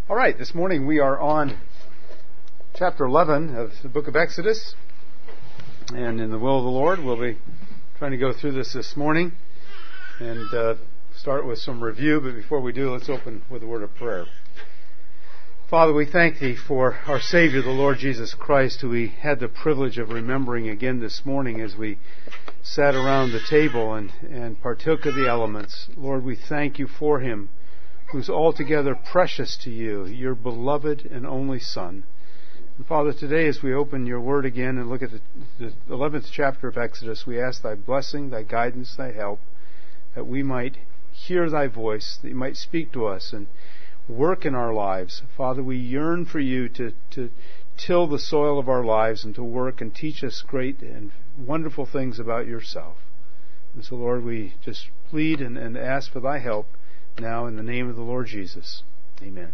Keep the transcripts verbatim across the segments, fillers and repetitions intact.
All right, this morning we are on chapter eleven of the book of Exodus, and in the will of the Lord, we'll be trying to go through this this morning and uh, start with some review. But before we do, let's open with a word of prayer. Father, we thank Thee for our Savior, the Lord Jesus Christ, who we had the privilege of remembering again this morning as we sat around the table and, and partook of the elements. Lord, we thank You for Him, who's altogether precious to You, Your beloved and only Son. And Father, today as we open Your Word again and look at the, the eleventh chapter of Exodus, we ask Thy blessing, Thy guidance, Thy help, that we might hear Thy voice, that You might speak to us and work in our lives. Father, we yearn for You to, to till the soil of our lives and to work and teach us great and wonderful things about Yourself. And so, Lord, we just plead and, and ask for Thy help now in the name of the Lord Jesus. Amen.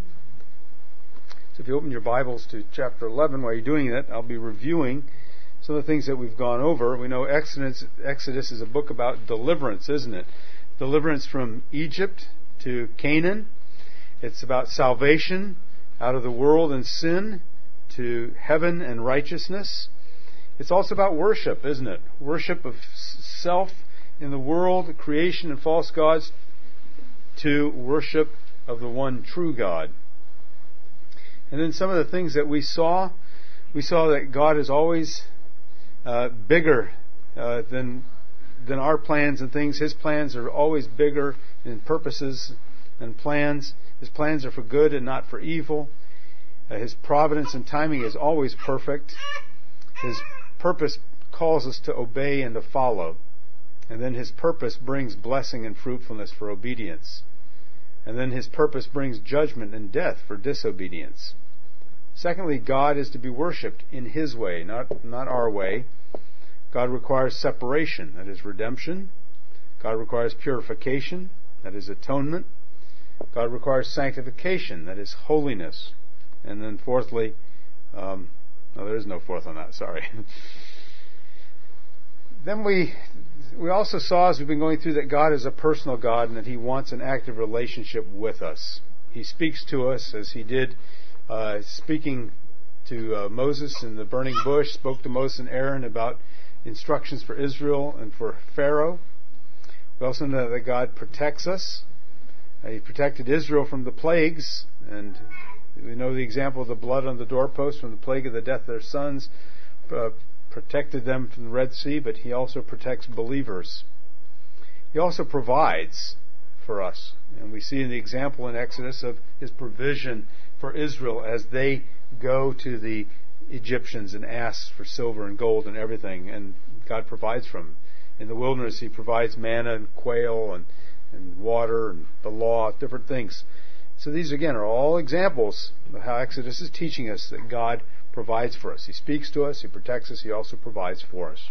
So if you open your Bibles to chapter eleven, while you're doing that, I'll be reviewing some of the things that we've gone over. We know Exodus, Exodus is a book about deliverance, isn't it? Deliverance from Egypt to Canaan. It's about salvation out of the world and sin to heaven and righteousness. It's also about worship, isn't it? Worship of self in the world, creation and false gods, to worship of the one true God. And then some of the things that we saw, we saw that God is always uh, bigger uh, than than our plans and things. His plans are always bigger in purposes and plans. His plans are for good and not for evil. Uh, His providence and timing is always perfect. His purpose calls us to obey and to follow. And then His purpose brings blessing and fruitfulness for obedience. And then His purpose brings judgment and death for disobedience. Secondly, God is to be worshipped in His way, not, not our way. God requires separation, that is redemption. God requires purification, that is atonement. God requires sanctification, that is holiness. And then fourthly, um, no, there is no fourth on that, sorry. Then we we also saw, as we've been going through, that God is a personal God and that He wants an active relationship with us. He speaks to us as He did uh, speaking to uh, Moses in the burning bush, spoke to Moses and Aaron about instructions for Israel and for Pharaoh. We also know that God protects us. Uh, he protected Israel from the plagues, and we know the example of the blood on the doorpost from the plague of the death of their sons. Uh, protected them from the Red Sea, but He also protects believers. He also provides for us. And we see in the example in Exodus of His provision for Israel as they go to the Egyptians and ask for silver and gold and everything, and God provides for them. In the wilderness, He provides manna and quail and, and water and the law, different things. So these, again, are all examples of how Exodus is teaching us that God provides for us. He speaks to us, He protects us, He also provides for us.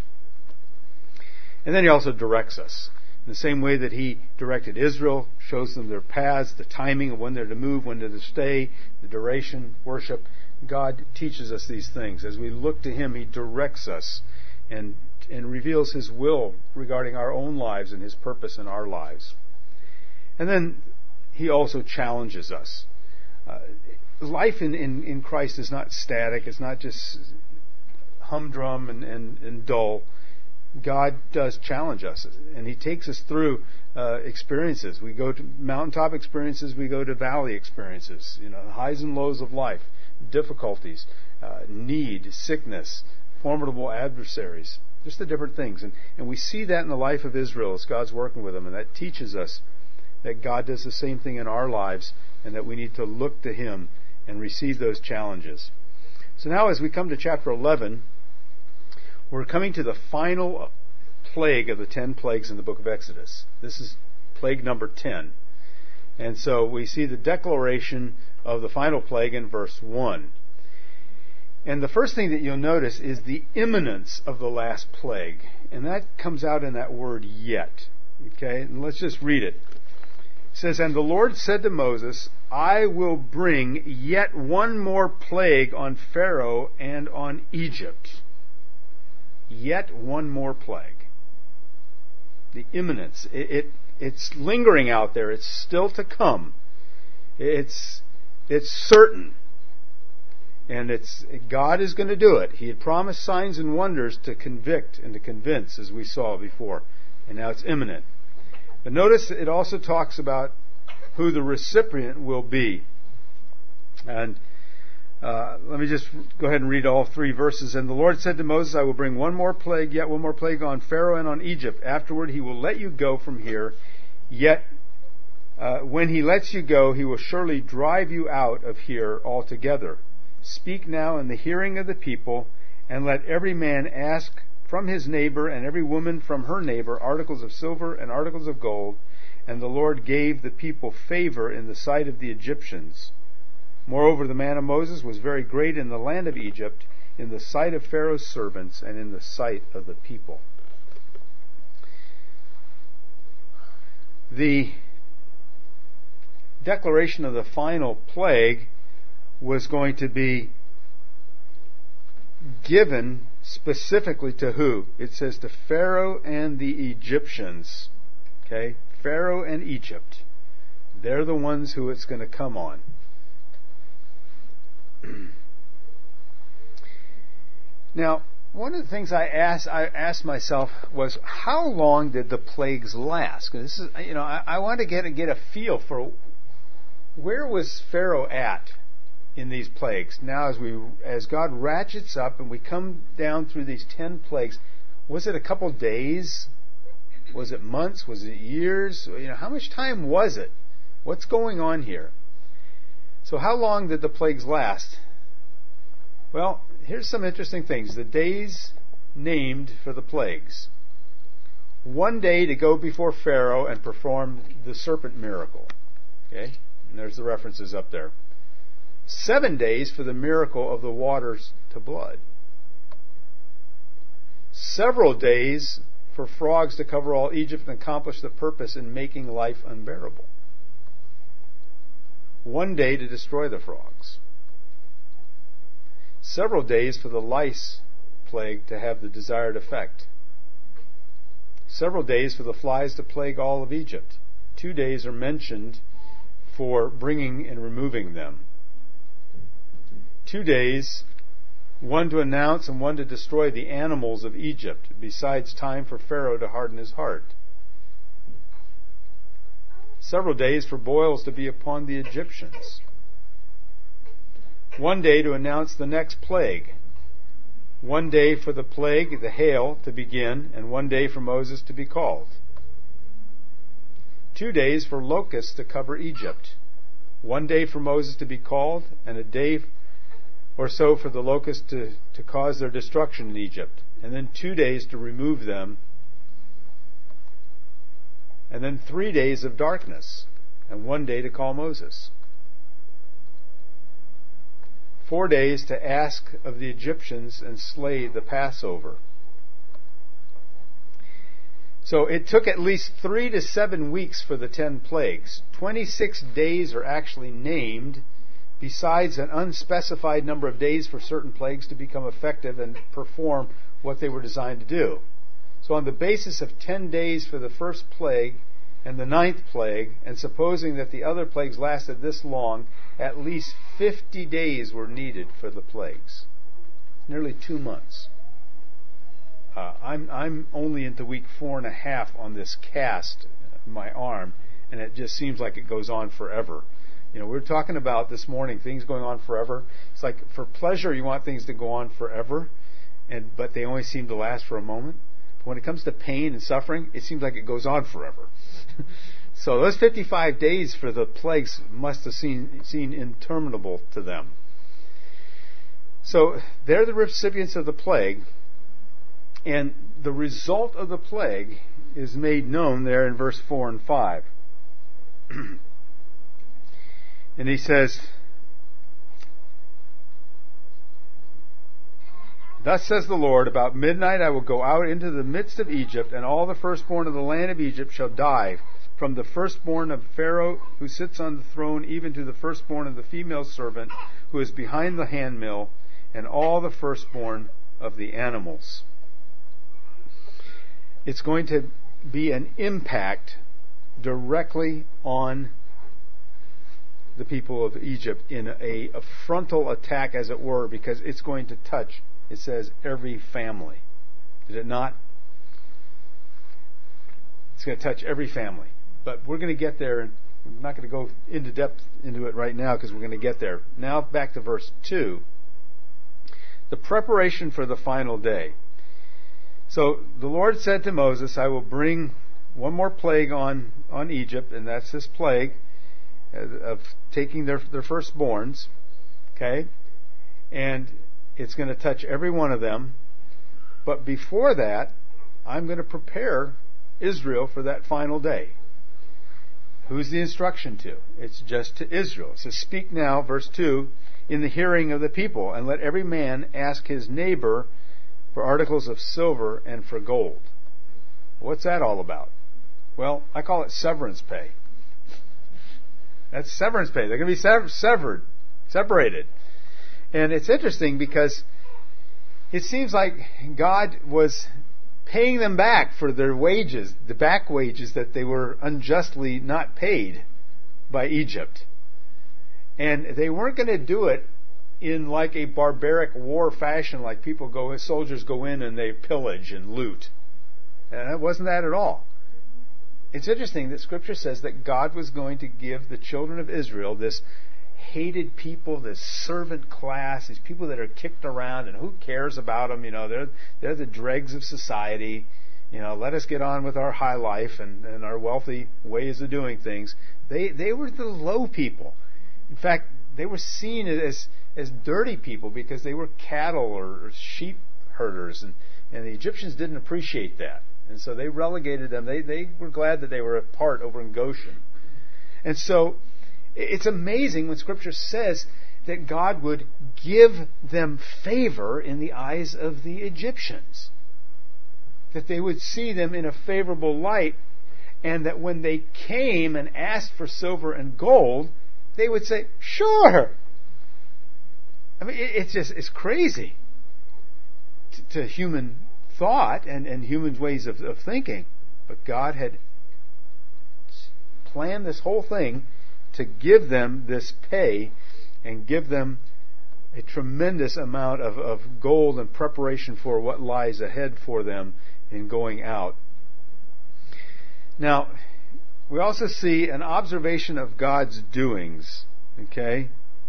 And then He also directs us. In the same way that He directed Israel, shows them their paths, the timing of when they're to move, when they're to stay, the duration, worship. God teaches us these things. As we look to Him, He directs us and, and reveals His will regarding our own lives and His purpose in our lives. And then He also challenges us. Uh, life in, in, in Christ is not static. It's not just humdrum and, and, and dull. God does challenge us, and He takes us through uh, experiences. We go to mountaintop experiences. We go to valley experiences. You know, the highs and lows of life, difficulties, uh, need, sickness, formidable adversaries, just the different things. And, and we see that in the life of Israel as God's working with them, and that teaches us that God does the same thing in our lives and that we need to look to Him and receive those challenges. So now as we come to chapter eleven, we're coming to the final plague of the ten plagues in the book of Exodus. This is plague number ten. And so we see the declaration of the final plague in verse one. And the first thing that you'll notice is the imminence of the last plague. And that comes out in that word yet. Okay? And let's just read it. It says, "And the Lord said to Moses, I will bring yet one more plague on Pharaoh and on Egypt." Yet one more plague. The imminence. It, it, it's lingering out there. It's still to come. It's It's certain. And it's God is going to do it. He had promised signs and wonders to convict and to convince, as we saw before. And now it's imminent. But notice it also talks about who the recipient will be. And uh, let me just go ahead and read all three verses. And the Lord said to Moses, I will bring one more plague, yet one more plague on Pharaoh and on Egypt. Afterward he will let you go from here. Yet uh, when he lets you go, he will surely drive you out of here altogether. Speak now in the hearing of the people, and let every man ask from his neighbor and every woman from her neighbor articles of silver and articles of gold. And the Lord gave the people favor in the sight of the Egyptians. Moreover, the man of Moses was very great in the land of Egypt, in the sight of Pharaoh's servants, and in the sight of the people. The declaration of the final plague was going to be given specifically to who? It says to Pharaoh and the Egyptians. Okay? Pharaoh and Egypt. They're the ones who it's going to come on. Now, one of the things I asked, I asked myself was, how long did the plagues last? 'Cause this is, you know, I, I want to get get a feel for where was Pharaoh at in these plagues. Now, as we as God ratchets up and we come down through these ten plagues, was it a couple days? Was it months? Was it years? You know, how much time was it? What's going on here? So, how long did the plagues last? Well, here's some interesting things. The days named for the plagues. One day to go before Pharaoh and perform the serpent miracle. Okay? And there's the references up there. Seven days for the miracle of the waters to blood. Several days for frogs to cover all Egypt and accomplish the purpose in making life unbearable. One day to destroy the frogs. Several days for the lice plague to have the desired effect. Several days for the flies to plague all of Egypt. Two days are mentioned for bringing and removing them. Two days, one to announce and one to destroy the animals of Egypt, besides time for Pharaoh to harden his heart. Several days for boils to be upon the Egyptians. One day to announce the next plague. One day for the plague, the hail, to begin, and one day for Moses to be called. Two days for locusts to cover Egypt. One day for Moses to be called, and a day or so for the locusts to, to cause their destruction in Egypt. And then two days to remove them. And then three days of darkness, and one day to call Moses. Four days to ask of the Egyptians and slay the Passover. So it took at least three to seven weeks for the ten plagues. Twenty-six days are actually named, besides an unspecified number of days for certain plagues to become effective and perform what they were designed to do. So on the basis of ten days for the first plague and the ninth plague, and supposing that the other plagues lasted this long, at least fifty days were needed for the plagues. Nearly two months. Uh, I'm I'm only into week four and a half on this cast in my arm, and it just seems like it goes on forever. You know, we were talking about this morning things going on forever. It's like for pleasure you want things to go on forever, and but they only seem to last for a moment. But when it comes to pain and suffering, it seems like it goes on forever. So those fifty-five days for the plagues must have seemed, seemed interminable to them. So they're the recipients of the plague, and the result of the plague is made known there in verse four and five. And he says, "Thus says the Lord, about midnight I will go out into the midst of Egypt, and all the firstborn of the land of Egypt shall die, from the firstborn of Pharaoh who sits on the throne, even to the firstborn of the female servant who is behind the handmill, and all the firstborn of the animals." It's going to be an impact directly on the people of Egypt in a, a frontal attack, as it were, because it's going to touch, it says, every family. Did it not? It's going to touch every family. But we're going to get there, and I'm not going to go into depth into it right now because we're going to get there. Now back to verse two. The preparation for the final day. So the Lord said to Moses, I will bring one more plague on, on Egypt, and that's this plague of taking their, their firstborns. Okay? And it's going to touch every one of them. But before that, I'm going to prepare Israel for that final day. Who's the instruction to? It's just to Israel. It says, speak now, verse two, in the hearing of the people, and let every man ask his neighbor for articles of silver and for gold. What's that all about? Well, I call it severance pay. That's severance pay. They're going to be sever- severed, separated. And it's interesting because it seems like God was paying them back for their wages, the back wages that they were unjustly not paid by Egypt. And they weren't going to do it in like a barbaric war fashion, like people go, soldiers go in and they pillage and loot. And it wasn't that at all. It's interesting that Scripture says that God was going to give the children of Israel, this hated people, this servant class, these people that are kicked around, and who cares about them? You know, they're they're the dregs of society. You know, let us get on with our high life and, and our wealthy ways of doing things. They they were the low people. In fact, they were seen as as dirty people because they were cattle or sheep herders, and, and the Egyptians didn't appreciate that. And so they relegated them. They they were glad that they were apart over in Goshen. And so it's amazing when Scripture says that God would give them favor in the eyes of the Egyptians. That they would see them in a favorable light, and that when they came and asked for silver and gold, they would say, sure. I mean, it's just, it's crazy to, to human thought and, and human ways of, of thinking. But God had planned this whole thing to give them this pay and give them a tremendous amount of, of gold in preparation for what lies ahead for them in going out. Now, we also see an observation of God's doings. Okay?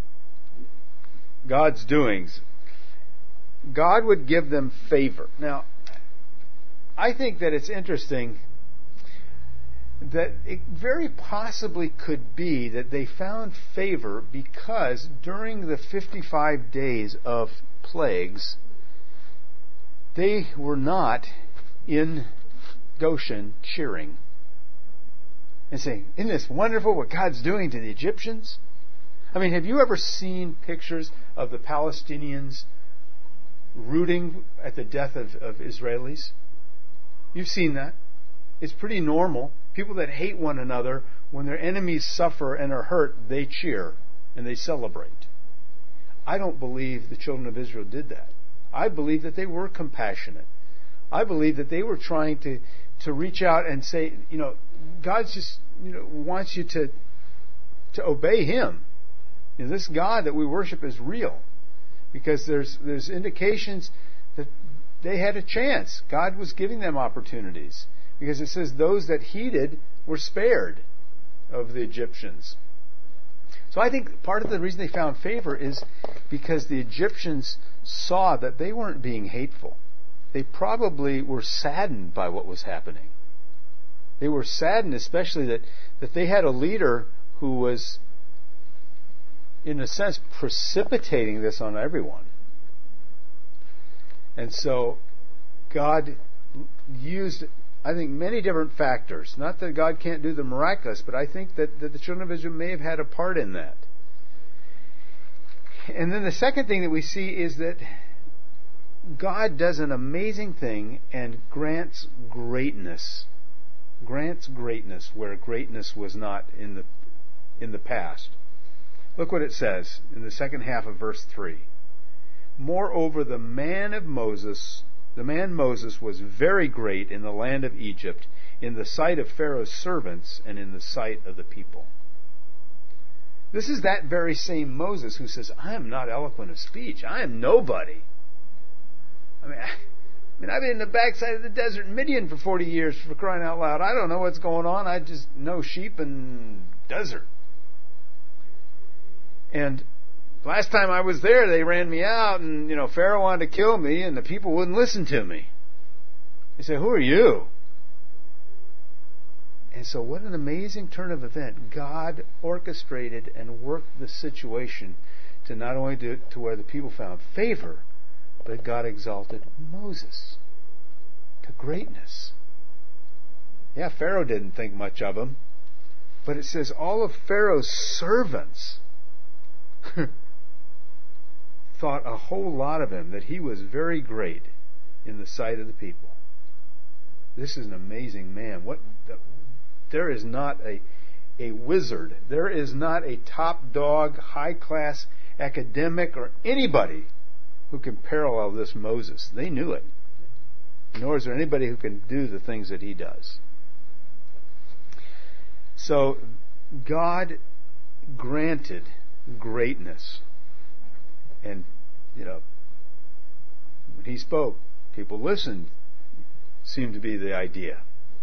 God's doings. God would give them favor. Now, I think that it's interesting that it very possibly could be that they found favor because during the fifty-five days of plagues, they were not in Goshen cheering and saying, isn't this wonderful what God's doing to the Egyptians? I mean, have you ever seen pictures of the Palestinians rooting at the death of, of Israelis? You've seen that. It's pretty normal. People that hate one another, when their enemies suffer and are hurt, they cheer and they celebrate. I don't believe the children of Israel did that. I believe that they were compassionate. I believe that they were trying to, to reach out and say, you know, God just you know wants you to to obey Him. You know, this God that we worship is real, because there's there's indications that they had a chance. God was giving them opportunities. Because it says those that heeded were spared of the Egyptians. So I think part of the reason they found favor is because the Egyptians saw that they weren't being hateful. They probably were saddened by what was happening. They were saddened especially that, that they had a leader who was, in a sense, precipitating this on everyone. And so God used, I think, many different factors. Not that God can't do the miraculous, but I think that, that the children of Israel may have had a part in that. And then the second thing that we see is that God does an amazing thing and grants greatness. Grants greatness where greatness was not in the in the past. Look what it says in the second half of verse three. Moreover, the man of Moses, the man Moses was very great in the land of Egypt, in the sight of Pharaoh's servants and in the sight of the people. This is that very same Moses who says, I am not eloquent of speech. I am nobody. I mean, I, I mean, I've been in the backside of the desert in Midian for forty years, for crying out loud. I don't know what's going on. I just know sheep and desert. And last time I was there, they ran me out, and, you know, Pharaoh wanted to kill me, and the people wouldn't listen to me. They said, who are you? And so what an amazing turn of event. God orchestrated and worked the situation to not only do to where the people found favor, but God exalted Moses to greatness. Yeah, Pharaoh didn't think much of him, but it says all of Pharaoh's servants thought a whole lot of him, that he was very great in the sight of the people. This is an amazing man. What the, there is not a a wizard. There is not a top dog, high class academic or anybody who can parallel this Moses. They knew it. Nor is there anybody who can do the things that he does. So God granted greatness. And, you know, when he spoke, people listened, seemed to be the idea.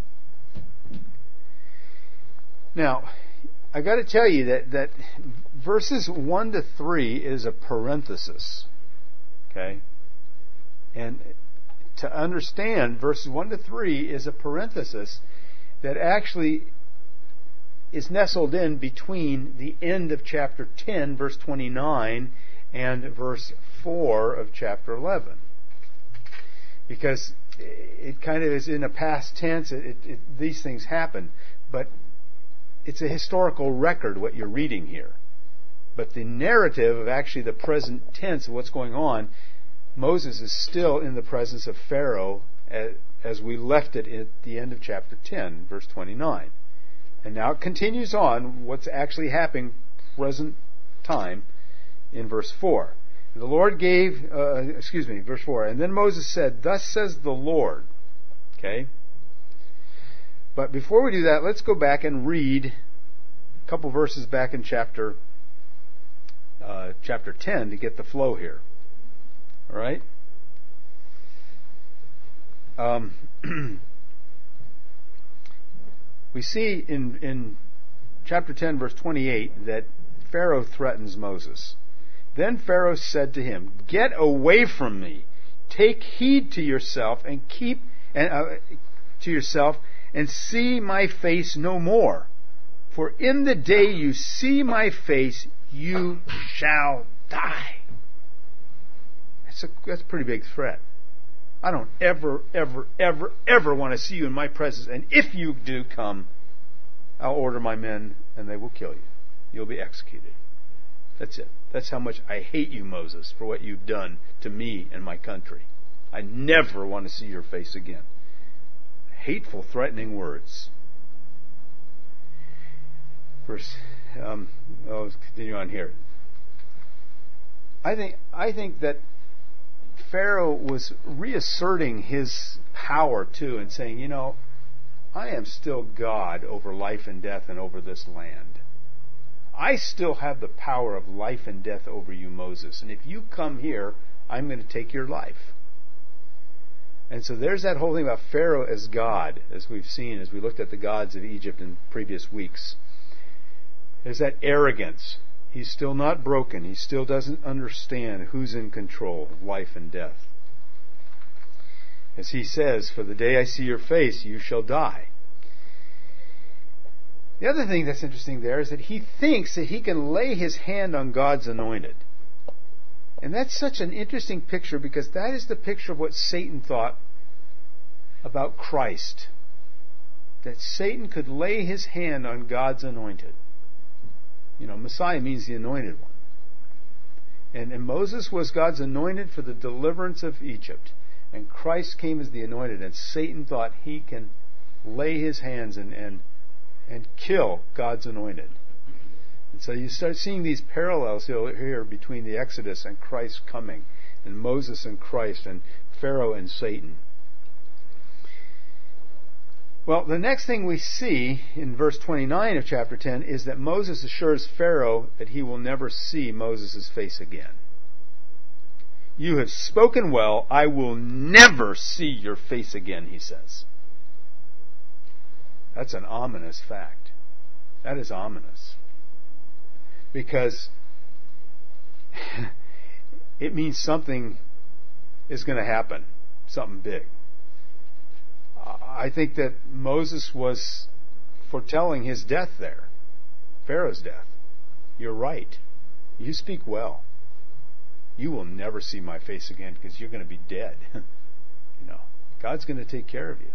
Now, I got to tell you that, that verses one to three is a parenthesis. Okay? And to understand verses one to three is a parenthesis that actually is nestled in between the end of chapter ten, verse twenty-nine, and verse four of chapter eleven. Because it kind of is in a past tense, it, it, it, these things happen, but it's a historical record what you're reading here. But the narrative of actually the present tense of what's going on, Moses is still in the presence of Pharaoh as, as we left it at the end of chapter ten, verse twenty-nine. And now it continues on what's actually happening present time in verse four. The Lord gave, uh, excuse me, verse four. And then Moses said, thus says the Lord. Okay? But before we do that, let's go back and read a couple verses back in chapter uh, chapter ten to get the flow here. All right? Um, we see in, in chapter ten, verse twenty-eight, that Pharaoh threatens Moses. Then Pharaoh said to him, get away from me. Take heed to yourself and keep and, uh, to yourself and see my face no more. For in the day you see my face, you shall die. That's a, that's a pretty big threat. I don't ever, ever, ever, ever want to see you in my presence. And if you do come, I'll order my men and they will kill you. You'll be executed. That's it. That's how much I hate you, Moses, for what you've done to me and my country. I never want to see your face again. Hateful, threatening words. Verse, um, oh, let's continue on here. I think I think that Pharaoh was reasserting his power too, and saying, you know, I am still God over life and death and over this land. I still have the power of life and death over you, Moses. And if you come here, I'm going to take your life. And so there's that whole thing about Pharaoh as God, as we've seen, as we looked at the gods of Egypt in previous weeks. There's that arrogance. He's still not broken. He still doesn't understand who's in control of life and death. As he says, for the day I see your face, you shall die. The other thing that's interesting there is that he thinks that he can lay his hand on God's anointed. And that's such an interesting picture, because that is the picture of what Satan thought about Christ. That Satan could lay his hand on God's anointed. You know, Messiah means the anointed one. And, and Moses was God's anointed for the deliverance of Egypt. And Christ came as the anointed. And Satan thought he can lay his hands and, and and kill God's anointed. And so you start seeing these parallels here between the Exodus and Christ coming, and Moses and Christ, and Pharaoh and Satan. Well, the next thing we see in verse twenty-nine of chapter ten is that Moses assures Pharaoh that he will never see Moses' face again. You have spoken well. I will never see your face again, he says. That's an ominous fact. That is ominous. Because it means something is going to happen. Something big. I think that Moses was foretelling his death there. Pharaoh's death. You're right. You speak well. You will never see my face again because you're going to be dead. You know, God's going to take care of you.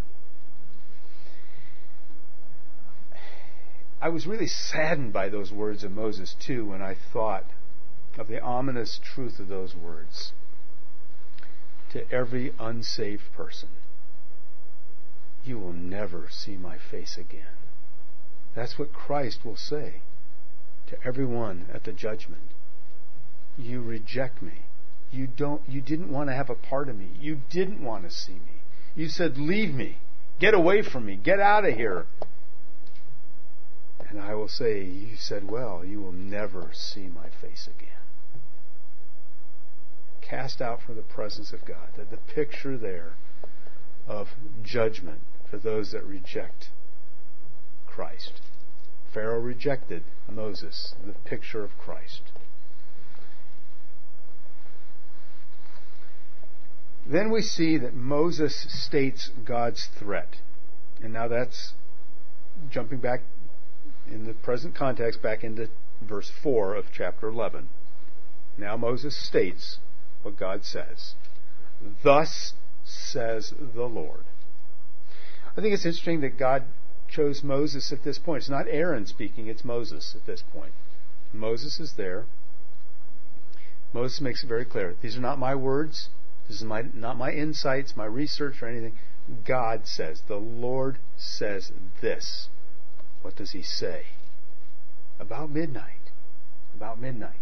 I was really saddened by those words of Moses too when I thought of the ominous truth of those words to every unsaved person. You will never see my face again. That's what Christ will say to everyone at the judgment. You reject me. You don't you didn't want to have a part of me. You didn't want to see me. You said, leave me. Get away from me. Get out of here. And I will say, you said, well, you will never see my face again. Cast out from the presence of God. That the picture there of judgment for those that reject Christ. Pharaoh rejected Moses, the picture of Christ. Then we see that Moses states God's threat. And now that's jumping back in the present context back into verse four of chapter eleven. Now Moses states what God says. Thus says the Lord. I think it's interesting that God chose Moses at this point. It's not Aaron speaking, it's Moses at this point. Moses is there. Moses makes it very clear. These are not my words. This is my, not my insights, my research, or anything. God says. The Lord says this. What does he say? About midnight. About midnight.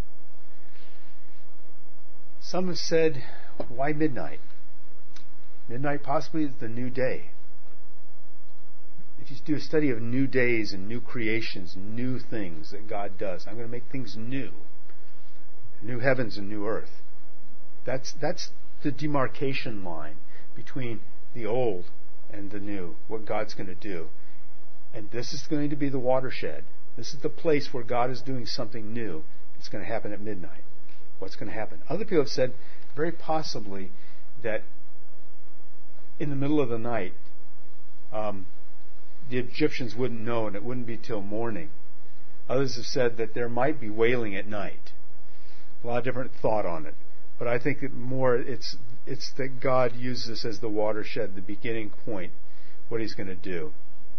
Some have said, why midnight? Midnight possibly is the new day. If you do a study of new days and new creations, new things that God does, I'm going to make things new. New heavens and new earth. That's that's the demarcation line between the old and the new, what God's going to do. And this is going to be the watershed. This is the place where God is doing something new. It's going to happen at midnight. What's going to happen? Other people have said very possibly that in the middle of the night, um, the Egyptians wouldn't know and it wouldn't be till morning. Others have said that there might be wailing at night. A lot of different thought on it. But I think that more it's it's that God uses this as the watershed, the beginning point, what he's going to do.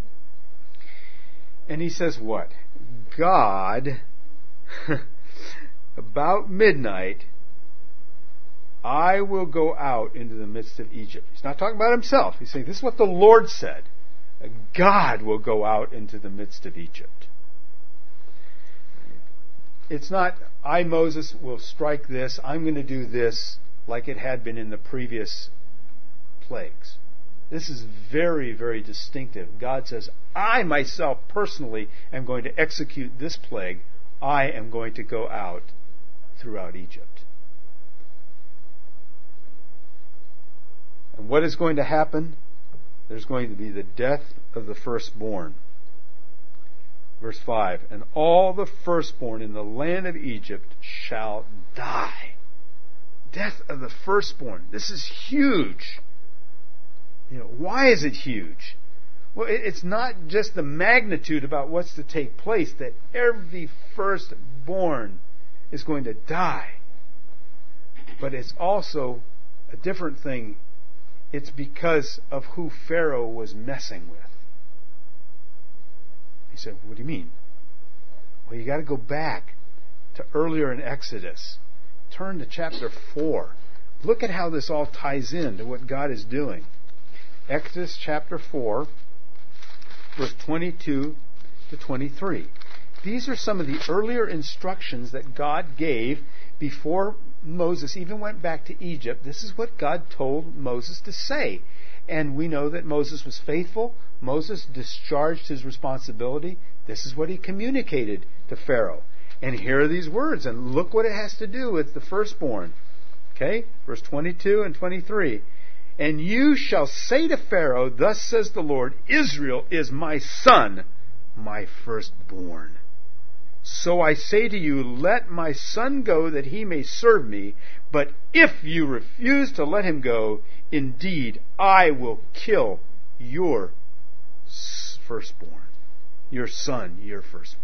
And he says what? God, about midnight, I will go out into the midst of Egypt. He's not talking about himself. He's saying this is what the Lord said. God will go out into the midst of Egypt. It's not, I, Moses, will strike this, I'm going to do this, like it had been in the previous plagues. This is very, very distinctive. God says, I myself personally am going to execute this plague. I am going to go out throughout Egypt. And what is going to happen? There's going to be the death of the firstborn. Verse five, and all the firstborn in the land of Egypt shall die. Death of the firstborn. This is huge. You know, why is it huge? Well, it's not just the magnitude about what's to take place, that every firstborn is going to die. But it's also a different thing. It's because of who Pharaoh was messing with. He said, what do you mean? Well, you got to go back to earlier in Exodus. Turn to chapter four. Look at how this all ties in to what God is doing. Exodus chapter four, verse twenty-two to twenty-three. These are some of the earlier instructions that God gave before Moses even went back to Egypt. This is what God told Moses to say. And we know that Moses was faithful. Moses discharged his responsibility. This is what he communicated to Pharaoh. And here are these words, and look what it has to do with the firstborn. Okay, verse twenty-two and twenty-three. And you shall say to Pharaoh, thus says the Lord, Israel is my son, my firstborn. So I say to you, let my son go that he may serve me. But if you refuse to let him go, indeed I will kill your firstborn. Your son, your firstborn.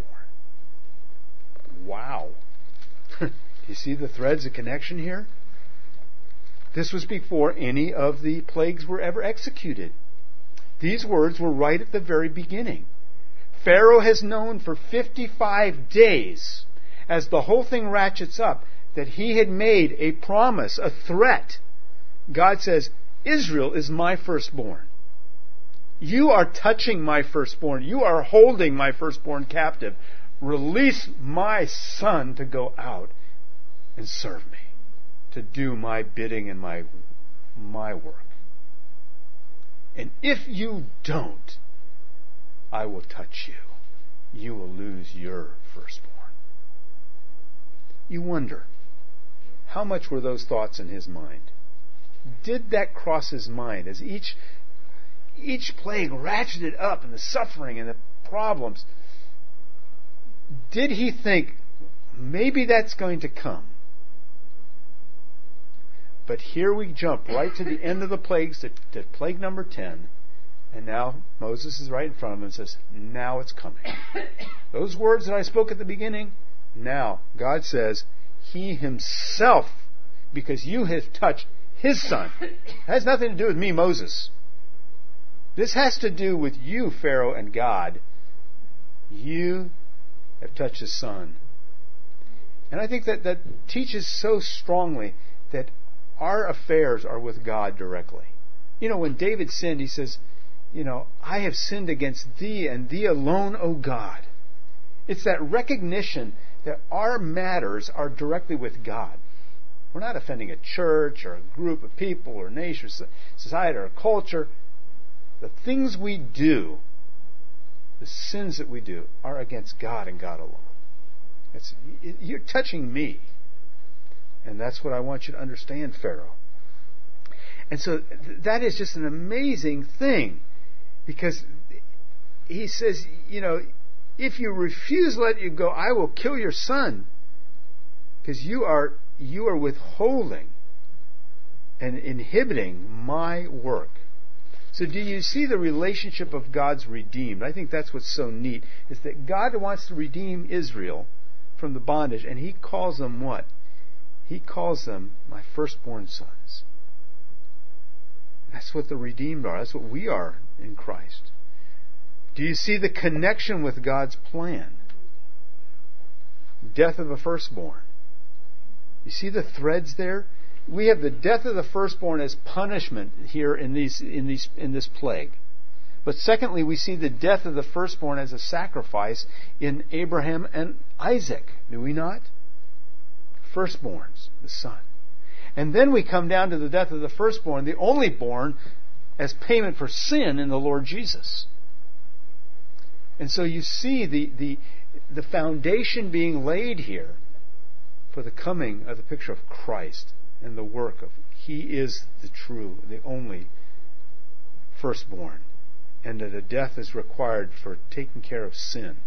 Wow. Do you see the threads of connection here? This was before any of the plagues were ever executed. These words were right at the very beginning. Pharaoh has known for fifty-five days, as the whole thing ratchets up, that he had made a promise, a threat. God says, Israel is my firstborn. You are touching my firstborn. You are holding my firstborn captive. Release my son to go out and serve me, to do my bidding and my, my work. And if you don't, I will touch you. You will lose your firstborn. You wonder, how much were those thoughts in his mind? Did that cross his mind as each, each plague ratcheted up, and the suffering and the problems? Did he think, maybe that's going to come? But here we jump right to the end of the plagues, to, to plague number ten. And now Moses is right in front of him and says, now it's coming. Those words that I spoke at the beginning, now God says, He Himself, because you have touched His son. It has nothing to do with me, Moses. This has to do with you, Pharaoh, and God. You have touched His son. And I think that that teaches so strongly that our affairs are with God directly. You know, when David sinned, he says, you know, I have sinned against Thee and Thee alone, O God. It's that recognition that our matters are directly with God. We're not offending a church or a group of people or nation or society or a culture. The things we do, the sins that we do, are against God and God alone. It's, you're touching me. And that's what I want you to understand, Pharaoh. And so that is just an amazing thing, because he says, you know, if you refuse to let you go, I will kill your son, because you are you are withholding and inhibiting my work. So do you see the relationship of God's redeemed? I think that's what's so neat, is that God wants to redeem Israel from the bondage, and He calls them what? He calls them my firstborn sons. That's what the redeemed are. That's what we are in Christ. Do you see the connection with God's plan? Death of the firstborn. You see the threads there? We have the death of the firstborn as punishment here in these in these in this plague. But secondly, we see the death of the firstborn as a sacrifice in Abraham and Isaac. Do we not? Firstborns, the son. And then we come down to the death of the firstborn, the only born, as payment for sin in the Lord Jesus. And so you see the, the, the foundation being laid here for the coming of the picture of Christ and the work of He is the true, the only firstborn, and that a death is required for taking care of sin.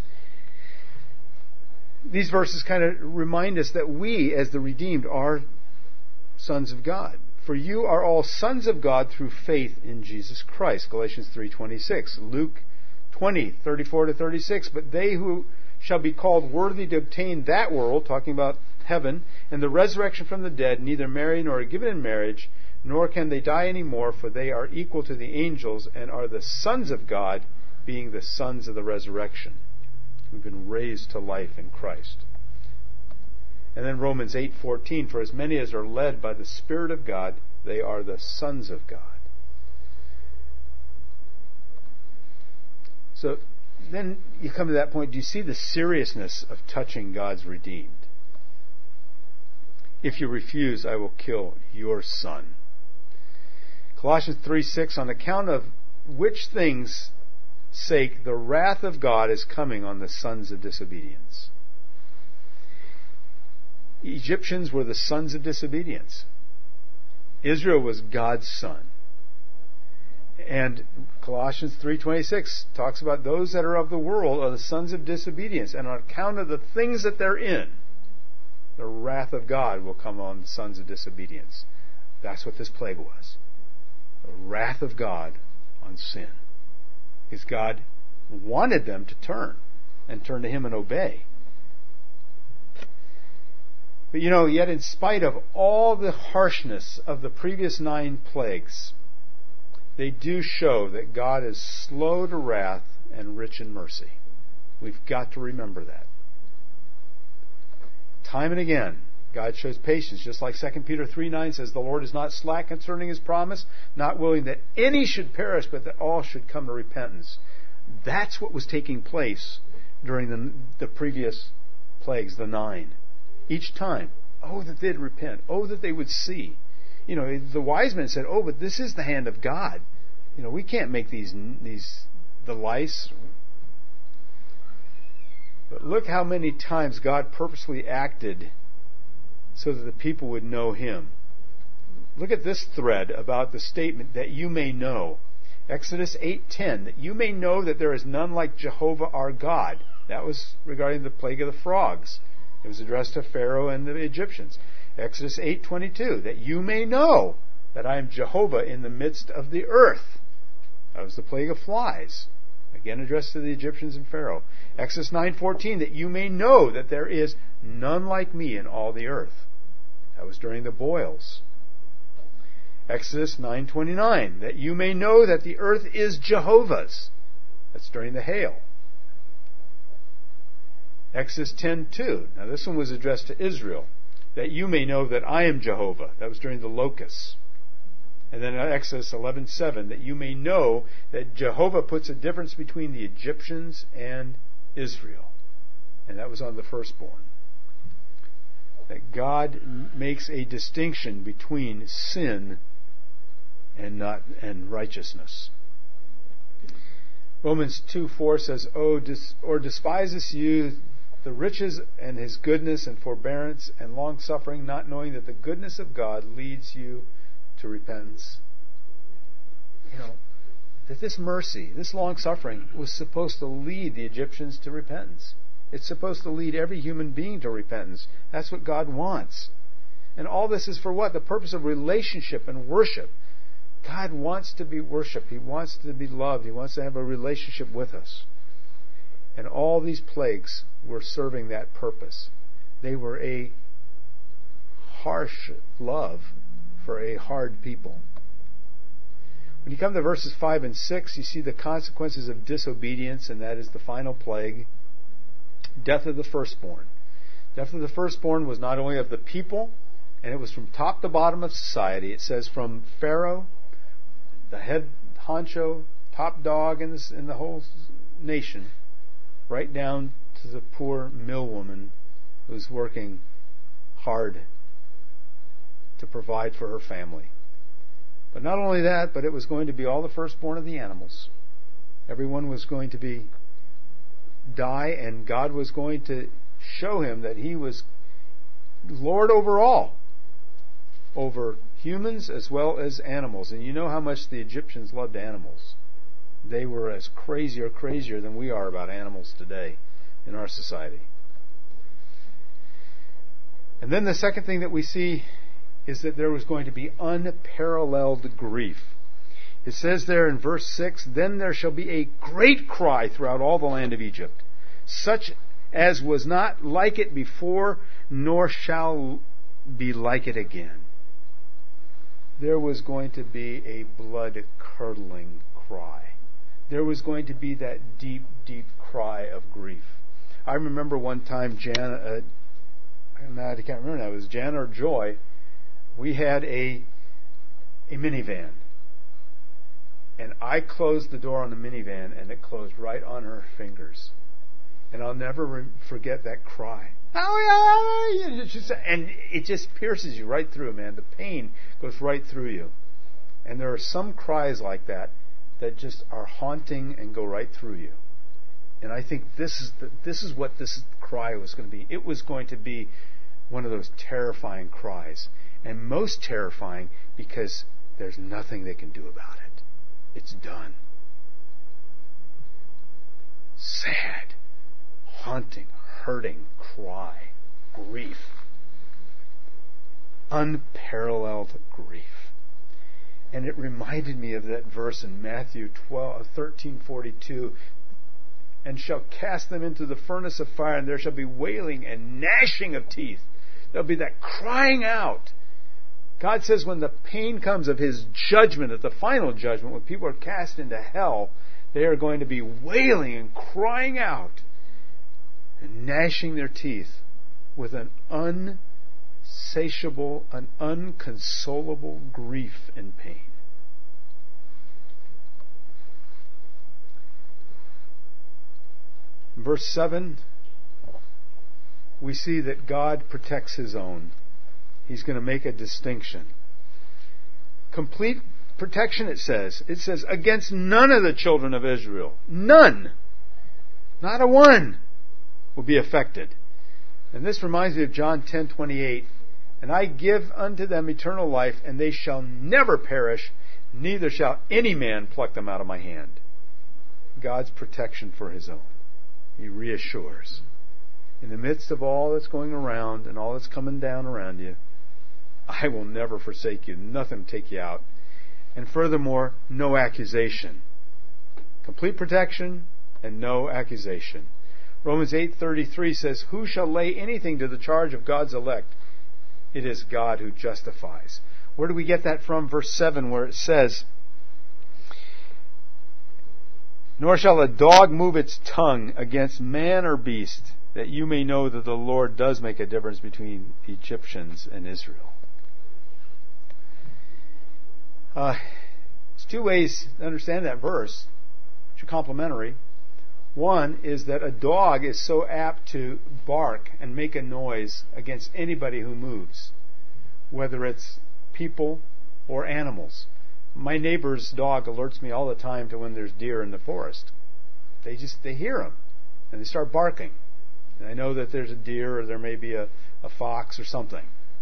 These verses kind of remind us that we, as the redeemed, are sons of God. For you are all sons of God through faith in Jesus Christ. Galatians three twenty-six. Luke twenty thirty-four to thirty-six. But they who shall be called worthy to obtain that world, talking about heaven, and the resurrection from the dead, neither marry nor are given in marriage, nor can they die any more, for they are equal to the angels and are the sons of God, being the sons of the resurrection. We've been raised to life in Christ. And then Romans eight fourteen, for as many as are led by the Spirit of God, they are the sons of God. So then you come to that point, do you see the seriousness of touching God's redeemed? If you refuse, I will kill your son. Colossians three six, on account of which things' sake the wrath of God is coming on the sons of disobedience. Egyptians were the sons of disobedience. Israel was God's son. And Colossians three twenty-six talks about those that are of the world are the sons of disobedience, and on account of the things that they're in, the wrath of God will come on the sons of disobedience. That's what this plague was. The wrath of God on sin. Because God wanted them to turn and turn to Him and obey. But you know, yet in spite of all the harshness of the previous nine plagues, they do show that God is slow to wrath and rich in mercy. We've got to remember that. Time and again, God shows patience, just like Second Peter three nine says, the Lord is not slack concerning His promise, not willing that any should perish, but that all should come to repentance. That's what was taking place during the, the previous plagues, the nine. Each time, oh, that they'd repent. Oh, that they would see. You know, the wise men said, oh, but this is the hand of God. You know, we can't make these, these the lice. But look how many times God purposely acted so that the people would know Him. Look at this thread about the statement, that you may know. Exodus eight ten, that you may know that there is none like Jehovah our God. That was regarding the plague of the frogs. It was addressed to Pharaoh and the Egyptians. Exodus eight twenty-two, that you may know that I am Jehovah in the midst of the earth. That was the plague of flies. Again addressed to the Egyptians and Pharaoh. Exodus nine fourteen, that you may know that there is none like me in all the earth. That was during the boils. Exodus nine twenty-nine, that you may know that the earth is Jehovah's. That's during the hail. Exodus ten two, now this one was addressed to Israel, that you may know that I am Jehovah. That was during the locusts. And then Exodus eleven seven, that you may know that Jehovah puts a difference between the Egyptians and Israel. And that was on the firstborn. That God makes a distinction between sin and not and righteousness. Romans two four says, "Oh, dis, or despisest you the riches and His goodness and forbearance and long suffering, not knowing that the goodness of God leads you to repentance." You know, that this mercy, this long suffering, was supposed to lead the Egyptians to repentance. It's supposed to lead every human being to repentance. That's what God wants. And all this is for what? The purpose of relationship and worship. God wants to be worshipped. He wants to be loved. He wants to have a relationship with us. And all these plagues were serving that purpose. They were a harsh love for a hard people. When you come to verses five and six, you see the consequences of disobedience, and that is the final plague. Death of the firstborn. Death of the firstborn was not only of the people, and it was from top to bottom of society. It says from Pharaoh, the head honcho, top dog in, this, in the whole nation, right down to the poor mill woman who's working hard to provide for her family. But not only that, but it was going to be all the firstborn of the animals. Everyone was going to be die, and God was going to show him that He was Lord over all, over humans as well as animals. And you know how much the Egyptians loved animals. They were as crazy or crazier than we are about animals today in our society. And then the second thing that we see is that there was going to be unparalleled grief. It says there in verse six, "Then there shall be a great cry throughout all the land of Egypt, such as was not like it before, nor shall be like it again." There was going to be a blood-curdling cry. There was going to be that deep, deep cry of grief. I remember one time, Jan, uh, I can't remember now, it was Jan or Joy, we had a a minivan. And I closed the door on the minivan, and it closed right on her fingers. And I'll never re- forget that cry. And it just pierces you right through, man. The pain goes right through you. And there are some cries like that that just are haunting and go right through you. And I think this is the, this is what this cry was going to be. It was going to be one of those terrifying cries. And most terrifying because there's nothing they can do about it. It's done. Sad, haunting, hurting cry. Grief. Unparalleled grief. And it reminded me of that verse in Matthew twelve, thirteen forty-two. And shall cast them into the furnace of fire, and there shall be wailing and gnashing of teeth. There'll be that crying out. God says when the pain comes of His judgment, at the final judgment, when people are cast into hell, they are going to be wailing and crying out and gnashing their teeth with an unsatiable, an unconsolable grief and pain. In verse seven, we see that God protects His own. He's going to make a distinction. Complete protection, it says. It says, against none of the children of Israel. None. Not a one will be affected. And this reminds me of John ten twenty-eight. And I give unto them eternal life, and they shall never perish, neither shall any man pluck them out of my hand. God's protection for His own. He reassures. In the midst of all that's going around and all that's coming down around you, I will never forsake you. Nothing will take you out. And furthermore, no accusation. Complete protection and no accusation. Romans eight thirty-three says, who shall lay anything to the charge of God's elect? It is God who justifies. Where do we get that from? Verse seven, where it says, nor shall a dog move its tongue against man or beast, that you may know that the Lord does make a difference between Egyptians and Israel. Uh, there's two ways to understand that verse, which are complementary. One is that a dog is so apt to bark and make a noise against anybody who moves, whether it's people or animals. My neighbor's dog alerts me all the time to when there's deer in the forest. They just, they hear them and they start barking. And I know that there's a deer or there may be a, a fox or something.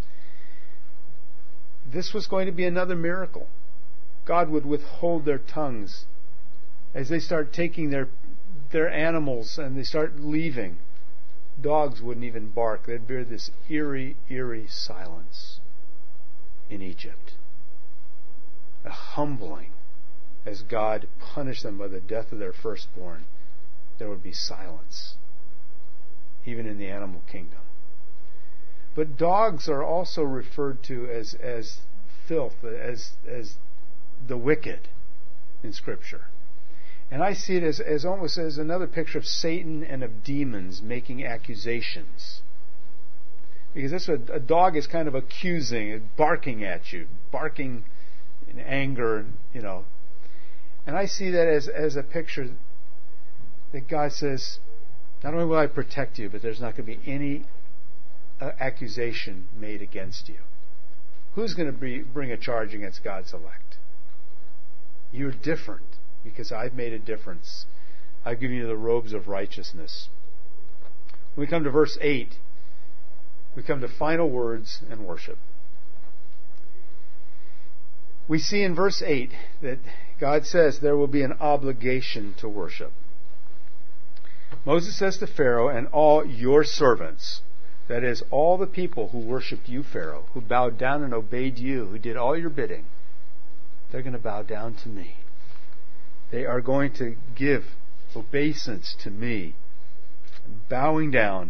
This was going to be another miracle. God would withhold their tongues as they start taking their their animals and they start leaving. Dogs wouldn't even bark. They'd bear this eerie, eerie silence in Egypt. A humbling as God punished them by the death of their firstborn. There would be silence, even in the animal kingdom. But dogs are also referred to as as filth, as as the wicked in Scripture. And I see it as, as almost as another picture of Satan and of demons making accusations. Because that's what a dog is kind of accusing, barking at you, barking in anger, you know. And I see that as, as a picture that God says, not only will I protect you, but there's not going to be any uh, accusation made against you. Who's going to be, bring a charge against God's elect? You're different because I've made a difference. I've given you the robes of righteousness. When we come to verse eight, we come to final words and worship. We see in verse eight that God says there will be an obligation to worship. Moses says to Pharaoh and all your servants, that is, all the people who worshipped you, Pharaoh, who bowed down and obeyed you, who did all your bidding, they're going to bow down to me. They are going to give obeisance to me, bowing down.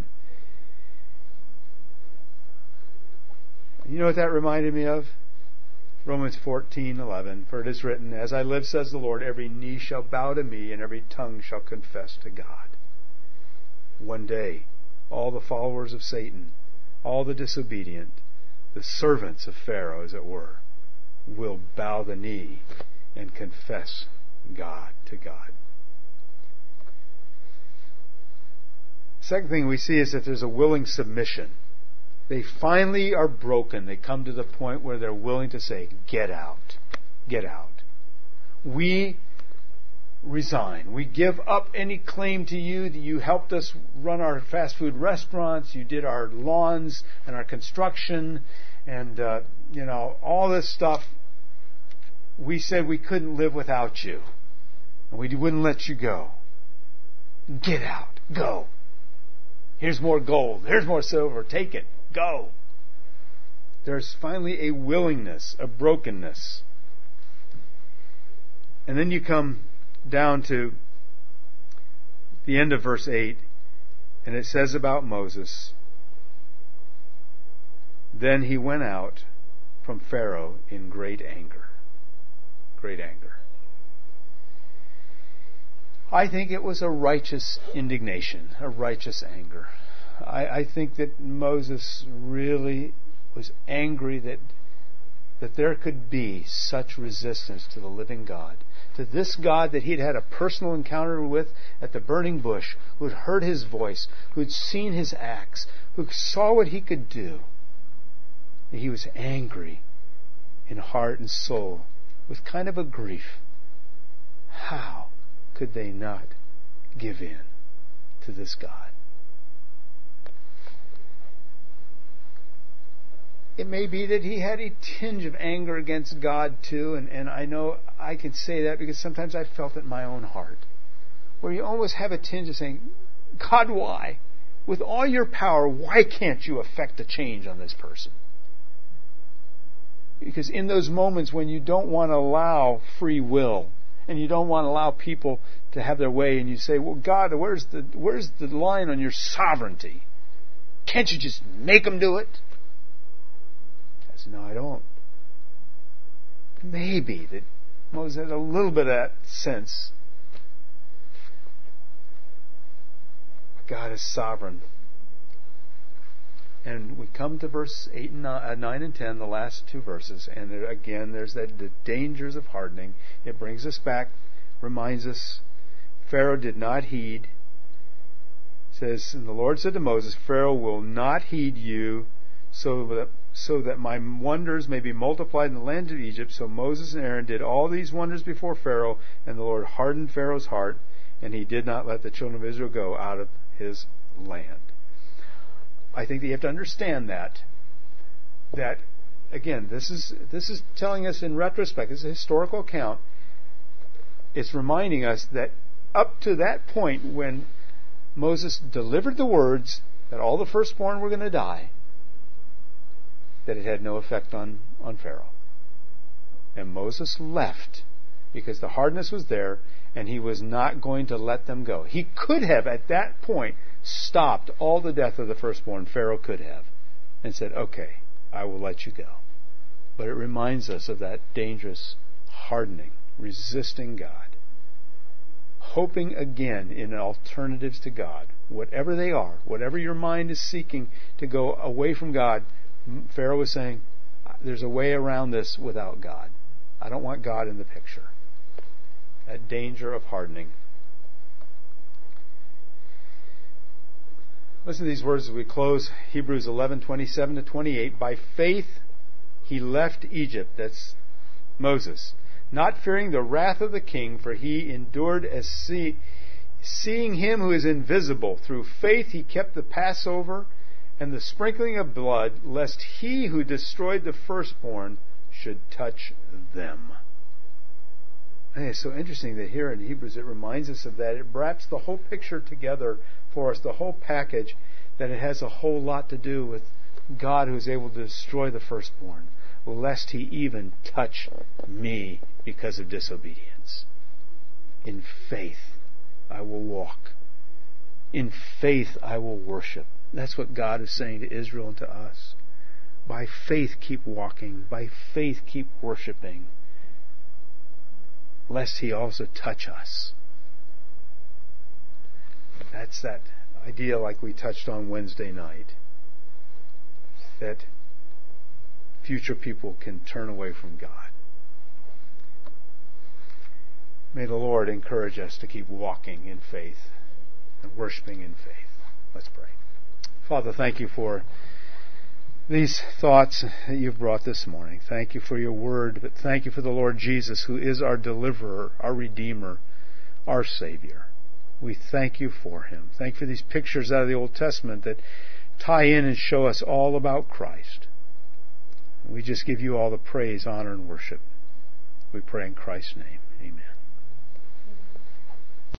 You know what that reminded me of? Romans fourteen eleven. For it is written, as I live, says the Lord, every knee shall bow to me, and every tongue shall confess to God. One day, all the followers of Satan, all the disobedient, the servants of Pharaoh, as it were, will bow the knee and confess God to God. Second thing we see is that there's a willing submission. They finally are broken. They come to the point where they're willing to say, get out. get out. We resign. We give up any claim to you that you helped us run our fast food restaurants, you did our lawns and our construction, and uh, you know, all this stuff. We said we couldn't live without you, and we wouldn't let you go. Get out. Go. Here's more gold. Here's more silver. Take it. Go. There's finally a willingness, a brokenness. And then you come down to the end of verse eight, and it says about Moses, then he went out from Pharaoh in great anger. Great anger. I think it was a righteous indignation, a righteous anger. I, I think that Moses really was angry that that there could be such resistance to the living God, to this God that he'd had a personal encounter with at the burning bush, who'd heard his voice, who'd seen his acts, who saw what he could do. And he was angry in heart and soul with kind of a grief. How could they not give in to this God? It may be that he had a tinge of anger against God too, and, and I know I can say that because sometimes I felt it in my own heart, where you always have a tinge of saying, God, why? With all your power, why can't you effect a change on this person? Because in those moments when you don't want to allow free will, and you don't want to allow people to have their way, and you say, well, God, where's the where's the line on your sovereignty? Can't you just make them do it? I said, no, I don't. Maybe that Moses had a little bit of that sense. God is sovereign. And we come to verse eight and nine, uh, nine and ten, the last two verses, and there, again, there's that the dangers of hardening. It brings us back, reminds us, Pharaoh did not heed. It says, and the Lord said to Moses, Pharaoh will not heed you, so that so that my wonders may be multiplied in the land of Egypt. So Moses and Aaron did all these wonders before Pharaoh, and the Lord hardened Pharaoh's heart, and he did not let the children of Israel go out of his land. I think that you have to understand that, that, again, this is this is telling us in retrospect, it's a historical account. It's reminding us that up to that point when Moses delivered the words that all the firstborn were going to die, that it had no effect on, on Pharaoh. And Moses left because the hardness was there and he was not going to let them go. He could have, at that point, stopped all the death of the firstborn. Pharaoh could have and said, okay, I will let you go. But it reminds us of that dangerous hardening, resisting God, hoping again in alternatives to God, whatever they are, whatever your mind is seeking to go away from God. Pharaoh was saying, there's a way around this without God. I don't want God in the picture. That danger of hardening. Listen to these words as we close. Hebrews eleven, twenty-seven to twenty-eight. By faith he left Egypt, that's Moses, not fearing the wrath of the king, for he endured as see, seeing him who is invisible. Through faith he kept the Passover and the sprinkling of blood, lest he who destroyed the firstborn should touch them. And it's so interesting that here in Hebrews it reminds us of that. It wraps the whole picture together for us, the whole package, that it has a whole lot to do with God who is able to destroy the firstborn, lest he even touch me because of disobedience. In faith I will walk. In faith I will worship. That's what God is saying to Israel and to us. By faith keep walking. By faith keep worshiping. Lest he also touch us. That's that idea like we touched on Wednesday night. That future people can turn away from God. May the Lord encourage us to keep walking in faith and worshiping in faith. Let's pray. Father, thank you for these thoughts that you've brought this morning. Thank you for your word, but thank you for the Lord Jesus, who is our deliverer, our Redeemer, our Savior. We thank you for him. Thank you for these pictures out of the Old Testament that tie in and show us all about Christ. We just give you all the praise, honor, and worship. We pray in Christ's name. Amen.